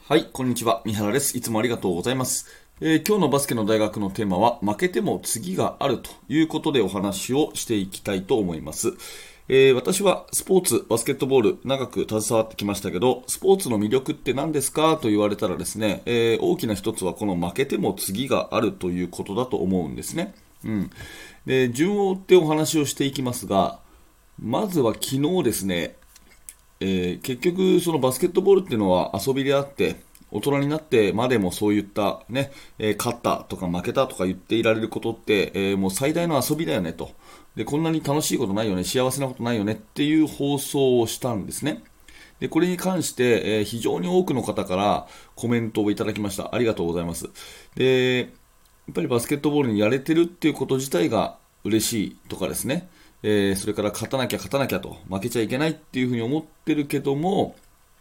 はい、こんにちは。三原です。いつもありがとうございます。今日のバスケの大学のテーマは、負けても次があるということでお話をしていきたいと思います。私はスポーツ、バスケットボール、長く携わってきましたけど、スポーツの魅力って何ですかと言われたらですね、大きな一つはこの負けても次があるということだと思うんですね。で、順を追ってお話をしていきますが、まずは昨日ですね、結局、そのバスケットボールっていうのは遊びであって、大人になってまでもそういったね、勝ったとか負けたとか言っていられることって、もう最大の遊びだよねと。で、こんなに楽しいことないよね、幸せなことないよねっていう放送をしたんですね。で、これに関して、非常に多くの方からコメントをいただきました。ありがとうございます。で、やっぱりバスケットボールにやれてるっていうこと自体が嬉しいとかですね。それから勝たなきゃと、負けちゃいけないっていうふうに思ってるけども、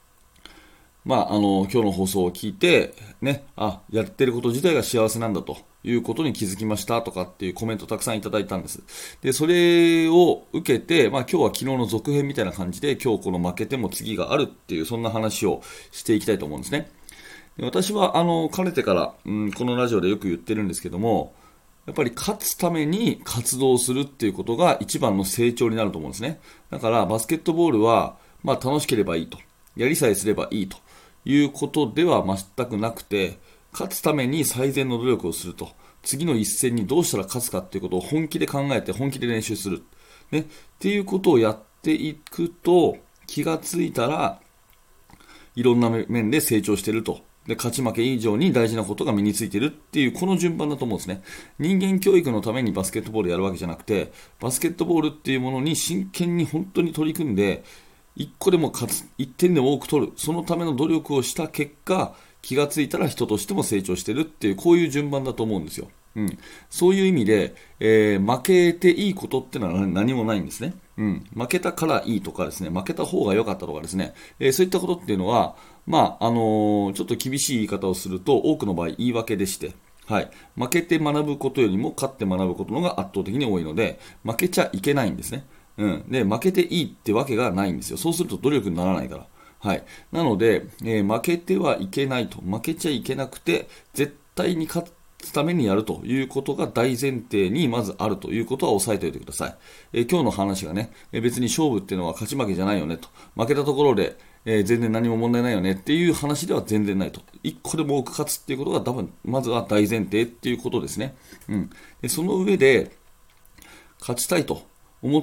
今日の放送を聞いて、ね、やってること自体が幸せなんだということに気づきましたとかっていうコメントをたくさんいただいたんです。で、それを受けて、今日は昨日の続編みたいな感じで、今日この負けても次があるっていう、そんな話をしていきたいと思うんですね。で私は、かねてから、このラジオでよく言ってるんですけども、やっぱり勝つために活動するっていうことが一番の成長になると思うんですね。だからバスケットボールは、楽しければいいと。やりさえすればいいということでは全くなくて、勝つために最善の努力をすると。次の一戦にどうしたら勝つかっていうことを本気で考えて本気で練習する。ね。っていうことをやっていくと、気がついたらいろんな面で成長していると。で、勝ち負け以上に大事なことが身についているっていう、この順番だと思うんですね。人間教育のためにバスケットボールやるわけじゃなくて、バスケットボールっていうものに真剣に本当に取り組んで、1個でも勝つ、1点でも多く取る、そのための努力をした結果、気がついたら人としても成長しているっていう、こういう順番だと思うんですよ。そういう意味で、負けていいことってのは何もないんですね。負けたからいいとかですね、負けた方が良かったとかですね、そういったことっていうのは、ちょっと厳しい言い方をすると、多くの場合言い訳でして、はい、負けて学ぶことよりも勝って学ぶことの方が圧倒的に多いので、負けちゃいけないんですね。で、負けていいってわけがないんですよ。そうすると努力にならないから。はい。なので、負けてはいけないと。負けちゃいけなくて、絶対に勝つためにやるということが大前提にまずあるということは押さえておいてください。今日の話がね、別に勝負っていうのは勝ち負けじゃないよねと。負けたところで、全然何も問題ないよねっていう話では全然ないと。一個でも多く勝つっていうことが多分、まずは大前提っていうことですね。でその上で、勝ちたいと思って、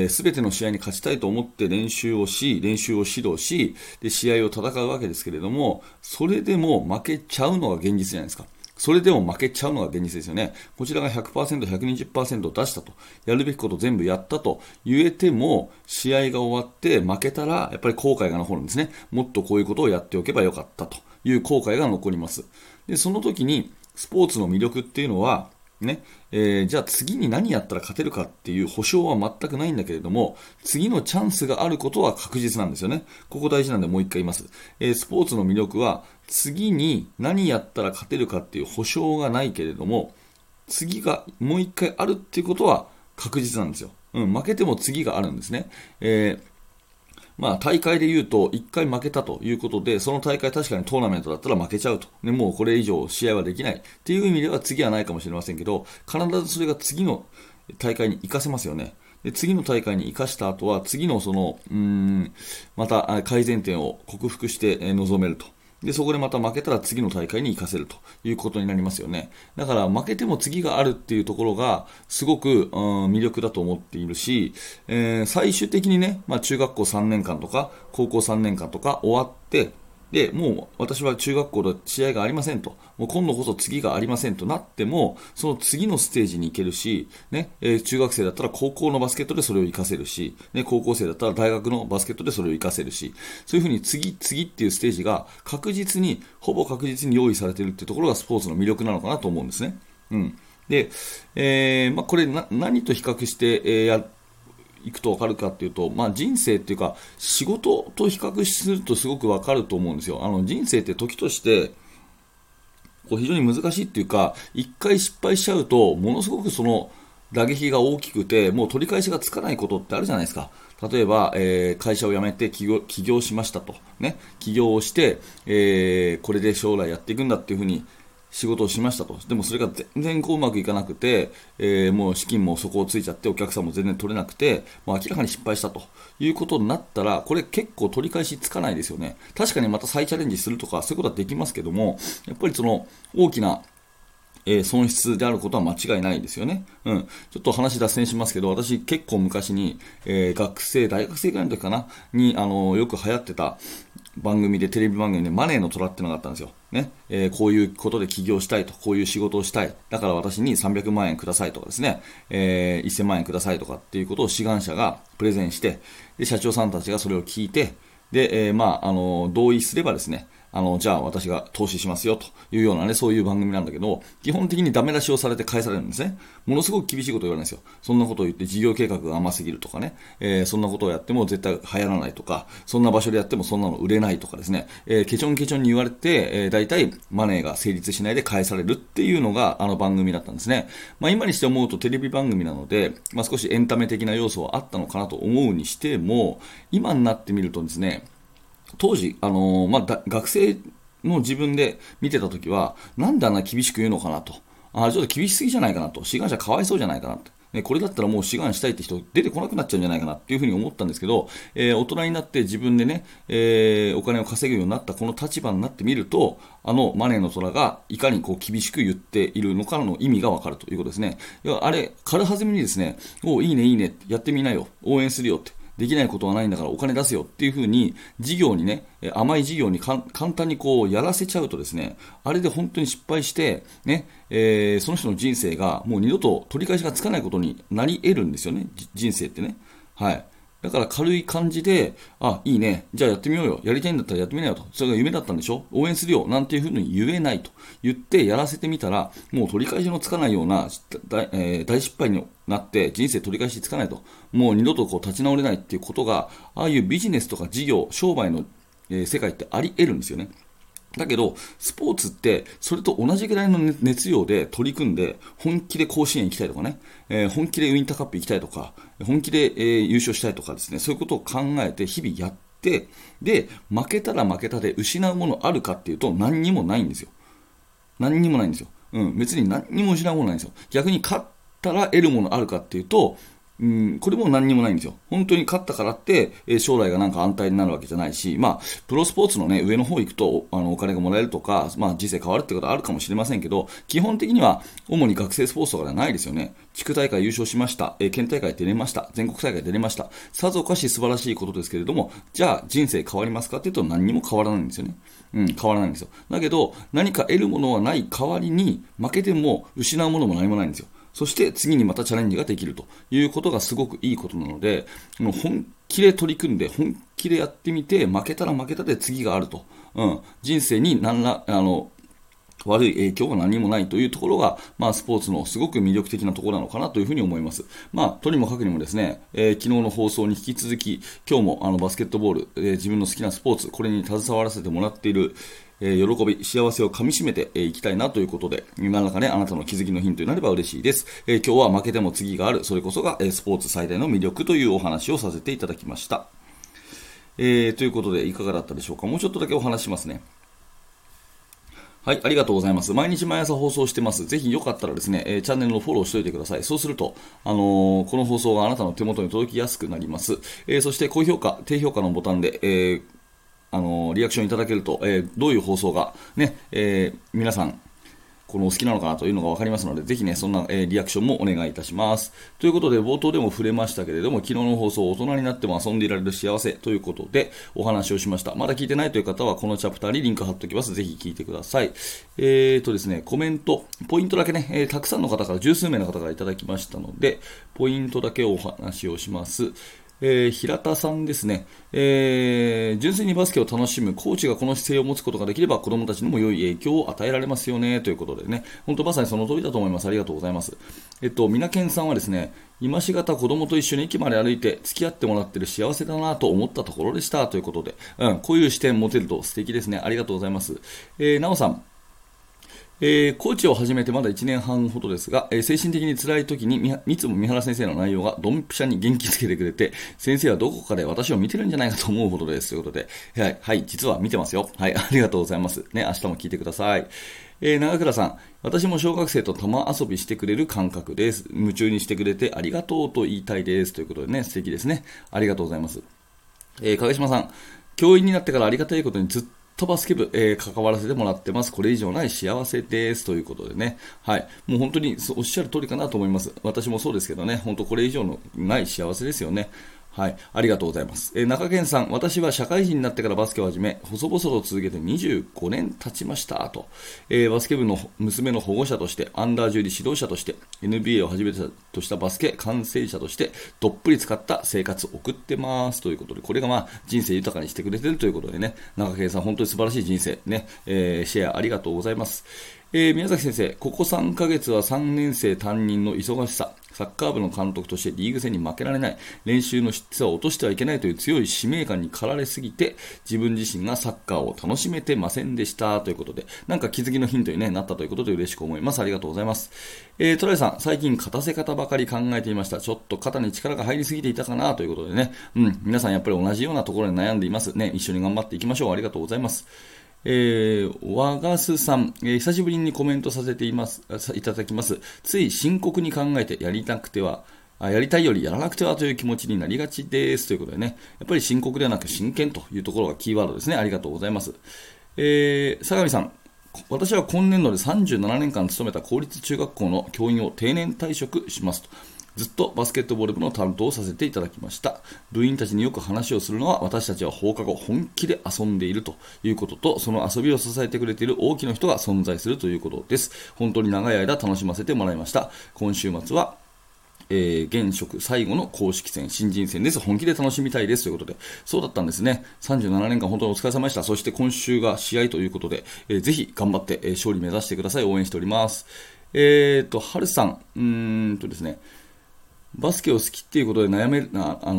すべての試合に勝ちたいと思って練習をし、練習を指導し、で、試合を戦うわけですけれども、それでも負けちゃうのが現実じゃないですか。それでも負けちゃうのが現実ですよね。こちらが 100%、120% 出したと。やるべきこと全部やったと言えても、試合が終わって負けたら、やっぱり後悔が残るんですね。もっとこういうことをやっておけばよかったという後悔が残ります。で、その時に、スポーツの魅力っていうのは、ねじゃあ次に何やったら勝てるかっていう保証は全くないんだけれども、次のチャンスがあることは確実なんですよね。ここ大事なんでもう一回言います。スポーツの魅力は、次に何やったら勝てるかっていう保証がないけれども、次がもう一回あるっていうことは確実なんですよ。負けても次があるんですね。大会で言うと、1回負けたということで、その大会確かにトーナメントだったら負けちゃうと。でもうこれ以上試合はできないっていう意味では次はないかもしれませんけど、必ずそれが次の大会に活かせますよね。で次の大会に生かした後は、次のまた改善点を克服して臨めると。で、そこでまた負けたら次の大会に活かせるということになりますよね。だから負けても次があるっていうところがすごく、魅力だと思っているし、最終的にね、中学校3年間とか高校3年間とか終わって、で、もう私は中学校で試合がありませんと、もう今度こそ次がありませんとなっても、その次のステージに行けるし、ね、中学生だったら高校のバスケットでそれを活かせるし、ね、高校生だったら大学のバスケットでそれを活かせるし、そういうふうに次っていうステージがほぼ確実に用意されているっていうところがスポーツの魅力なのかなと思うんですね。で、これ何と比較して、いくと分かるかっていうと、人生っていうか仕事と比較するとすごく分かると思うんですよ。人生って時として非常に難しいっていうか、一回失敗しちゃうとものすごくその打撃が大きくて、もう取り返しがつかないことってあるじゃないですか。例えば、会社を辞めて起業しましたと。ね。起業をして、これで将来やっていくんだっていうふうに仕事をしましたと。でもそれが全然うまくいかなくて、もう資金も底をついちゃってお客さんも全然取れなくて、もう明らかに失敗したということになったら、これ結構取り返しつかないですよね。確かにまた再チャレンジするとかそういうことはできますけども、やっぱりその大きな損失であることは間違いないですよね。ちょっと話脱線しますけど、私結構昔に、大学生ぐらいの時かなに、よく流行ってた番組で、テレビ番組でマネーの虎っていうのがあったんですよ。ね。こういうことで起業したいと、こういう仕事をしたい。だから私に300万円くださいとかですね、1000万円くださいとかっていうことを志願者がプレゼンして、で、社長さんたちがそれを聞いて、で、同意すればですね、じゃあ私が投資しますよというようなね、そういう番組なんだけど、基本的にダメ出しをされて返されるんですね。ものすごく厳しいことを言われるんですよ。そんなことを言って事業計画が甘すぎるとかね、そんなことをやっても絶対流行らないとか、そんな場所でやってもそんなの売れないとかですね、ケチョンケチョンに言われて、大体マネーが成立しないで返されるっていうのが番組だったんですね。今にして思うとテレビ番組なので、少しエンタメ的な要素はあったのかなと思うにしても、今になってみるとですね、当時、学生の自分で見てたときは、なんであんな厳しく言うのかなと。ちょっと厳しすぎじゃないかなと。志願者かわいそうじゃないかなと。これだったらもう志願したいって人出てこなくなっちゃうんじゃないかなっていうふうに思ったんですけど、大人になって自分でね、お金を稼ぐようになったこの立場になってみると、マネーの虎がいかにこう厳しく言っているのかの意味がわかるということですね。軽はずみにですね、いいねいいね、やってみなよ、応援するよって。できないことはないんだからお金出すよっていう風に事業にね、甘い事業に簡単にこうやらせちゃうとですね、あれで本当に失敗してね、その人の人生がもう二度と取り返しがつかないことになり得るんですよね、人生ってね。はい。だから軽い感じで、いいね。じゃあやってみようよ。やりたいんだったらやってみなよと。それが夢だったんでしょ？応援するよ。なんていうふうに言えないと言ってやらせてみたら、もう取り返しのつかないような大失敗になって人生取り返しつかないと。もう二度とこう立ち直れないっていうことが、ああいうビジネスとか事業、商売の世界ってあり得るんですよね。だけど、スポーツって、それと同じぐらいの熱量で取り組んで、本気で甲子園行きたいとかね、本気でウィンターカップ行きたいとか、本気で、優勝したいとかですね、そういうことを考えて日々やって、で、負けたら負けたで失うものあるかっていうと、何にもないんですよ。何にもないんですよ。別に何にも失うものないんですよ。逆に勝ったら得るものあるかっていうと、これも何にもないんですよ。本当に勝ったからって、将来がなんか安泰になるわけじゃないし、プロスポーツのね、上の方行くと、お金がもらえるとか、人生変わるってことはあるかもしれませんけど、基本的には、主に学生スポーツとかではないですよね。地区大会優勝しました。県大会出れました。全国大会出れました。さぞかし素晴らしいことですけれども、じゃあ人生変わりますかっていうと何にも変わらないんですよね。変わらないんですよ。だけど、何か得るものはない代わりに、負けても失うものも何もないんですよ。そして次にまたチャレンジができるということがすごくいいことなので、本気で取り組んで、本気でやってみて、負けたら負けたで次があると。人生に何ら、悪い影響が何もないというところが、スポーツのすごく魅力的なところなのかなというふうに思います。とにもかくにもですね、昨日の放送に引き続き、今日もバスケットボール、自分の好きなスポーツ、これに携わらせてもらっている、喜び、幸せをかみしめていきたいなということで、何らかね、あなたの気づきのヒントになれば嬉しいです。今日は負けても次がある、それこそがスポーツ最大の魅力というお話をさせていただきました。ということで、いかがだったでしょうか。もうちょっとだけお話しますね。はい、ありがとうございます。毎日毎朝放送してます。ぜひよかったらですね、チャンネルのフォローしておいてください。そうすると、この放送があなたの手元に届きやすくなります。そして高評価、低評価のボタンで、リアクションいただけると、どういう放送がね、皆さん、お好きなのかなというのが分かりますので、ぜひね、そんな、リアクションもお願いいたします。ということで、冒頭でも触れましたけれども、昨日の放送、大人になっても遊んでいられる幸せということで、お話をしました。まだ聞いてないという方は、このチャプターにリンク貼っておきます。ぜひ聞いてください。ですね、コメント、ポイントだけね、たくさんの方から、十数名の方からいただきましたので、ポイントだけお話をします。平田さんですね、純粋にバスケを楽しむコーチがこの姿勢を持つことができれば子供たちにも良い影響を与えられますよねということでね、本当まさにその通りだと思います。ありがとうございます。みなけんさんはですね、今しがた子供と一緒に駅まで歩いて付き合ってもらってる幸せだなと思ったところでしたということで、こういう視点持てると素敵ですね。ありがとうございます。なおさん、 コーチを始めてまだ1年半ほどですが、精神的に辛い時にいつも三原先生の内容がドンピシャに元気つけてくれて、先生はどこかで私を見てるんじゃないかと思うほどです。ということで、はい、実は見てますよ。はい、ありがとうございます。ね、明日も聞いてください。長倉さん、私も小学生と玉遊びしてくれる感覚です。夢中にしてくれてありがとうと言いたいです。ということでね、素敵ですね。ありがとうございます。影島さん、教員になってからありがたいことにずっとバスケ部、関わらせてもらってます。これ以上ない幸せです。ということでね。はい。もう本当におっしゃる通りかなと思います。私もそうですけどね。本当これ以上のない幸せですよね。はい。ありがとうございます。中堅さん、私は社会人になってからバスケを始め、細々と続けて25年経ちました。と。バスケ部の娘の保護者として、アンダー10指導者として、NBA を始めたとしたバスケ観戦者として、どっぷり使った生活を送ってます。ということで、これが人生豊かにしてくれているということでね、中堅さん、本当に素晴らしい人生、ね、シェアありがとうございます。宮崎先生、ここ3ヶ月は3年生担任の忙しさ、サッカー部の監督としてリーグ戦に負けられない、練習の質は落としてはいけないという強い使命感に駆られすぎて、自分自身がサッカーを楽しめてませんでしたということで、なんか気づきのヒントに、なったということで嬉しく思います。ありがとうございます。トライさん、最近勝たせ方ばかり考えていました。ちょっと肩に力が入りすぎていたかなということでね、皆さんやっぱり同じようなところで悩んでいますね。一緒に頑張っていきましょう。ありがとうございます。和ガスさん、久しぶりにコメントさせていただきます。つい深刻に考えてやりたいよりやらなくてはという気持ちになりがちです。ということでね、やっぱり深刻ではなく真剣というところがキーワードですね。ありがとうございます。相模さん、私は今年度で37年間勤めた公立中学校の教員を定年退職しますと。ずっとバスケットボール部の担当をさせていただきました。部員たちによく話をするのは、私たちは放課後本気で遊んでいるということと、その遊びを支えてくれている大きな人が存在するということです。本当に長い間楽しませてもらいました。今週末は現職最後の公式戦、新人戦です。本気で楽しみたいですということで、そうだったんですね。37年間本当にお疲れ様でした。そして今週が試合ということで、ぜひ頑張って、勝利目指してください。応援しております。はるさん、ですね、バスケを好きっていうことで悩める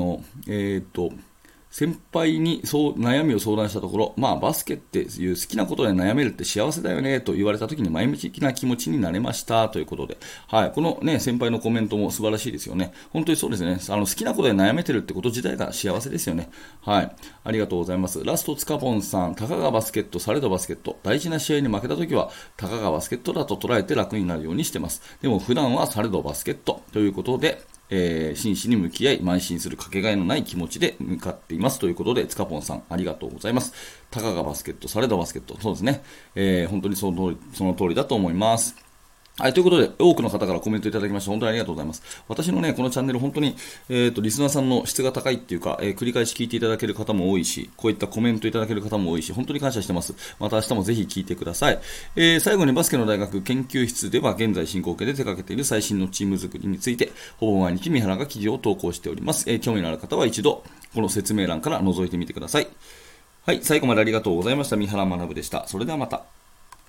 先輩に悩みを相談したところ、バスケっていう好きなことで悩めるって幸せだよねと言われたときに前向きな気持ちになれましたということで、はい、このね、先輩のコメントも素晴らしいですよね。本当にそうですね。好きなことで悩めてるってこと自体が幸せですよね。はい。ありがとうございます。ラストツカポンさん、たかがバスケット、されどバスケット。大事な試合に負けたときは、たかがバスケットだと捉えて楽になるようにしてます。でも普段はされどバスケットということで、真摯に向き合い、邁進するかけがえのない気持ちで向かっていますということで、つかぽんさんありがとうございます。たかがバスケット、されどバスケット、そうですね。本当にその通りだと思います。はい、ということで、多くの方からコメントいただきまして、本当にありがとうございます。私のね、このチャンネル、本当に、リスナーさんの質が高いっていうか、繰り返し聞いていただける方も多いし、こういったコメントいただける方も多いし、本当に感謝してます。また明日もぜひ聞いてください。最後にバスケの大学研究室では、現在進行形で手掛けている最新のチーム作りについて、ほぼ毎日三原が記事を投稿しております。興味のある方は一度、この説明欄から覗いてみてください。はい、最後までありがとうございました。三原学でした。それではまた。